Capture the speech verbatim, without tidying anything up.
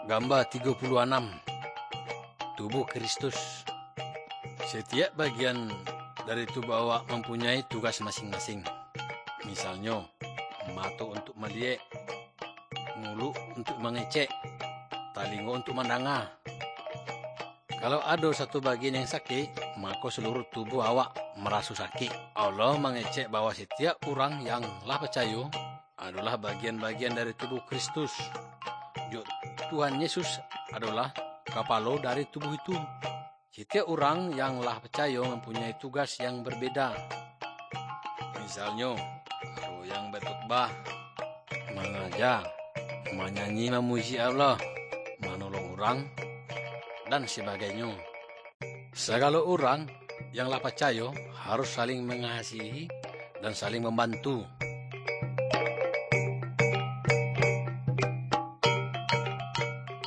Gambar tiga puluh enam. Tubuh Kristus. Setiap bagian dari tubuh awak mempunyai tugas masing-masing. Misalnya, mata untuk melihat, mulut untuk mengecek, telinga untuk mendengar. Kalau ada satu bagian yang sakit, maka seluruh tubuh awak merasa sakit. Allah mengecek bahwa setiap orang yang lah percaya adalah bagian-bagian dari tubuh Kristus. Tuhan Yesus adalah kepala dari tubuh itu. Setiap orang yang lah percaya mempunyai tugas yang berbeda. Misalnya, ada yang berkhotbah, mengajar, menyanyi memuji Allah, menolong orang, dan sebagainya. Segala orang yang lah percaya harus saling mengasihi dan saling membantu.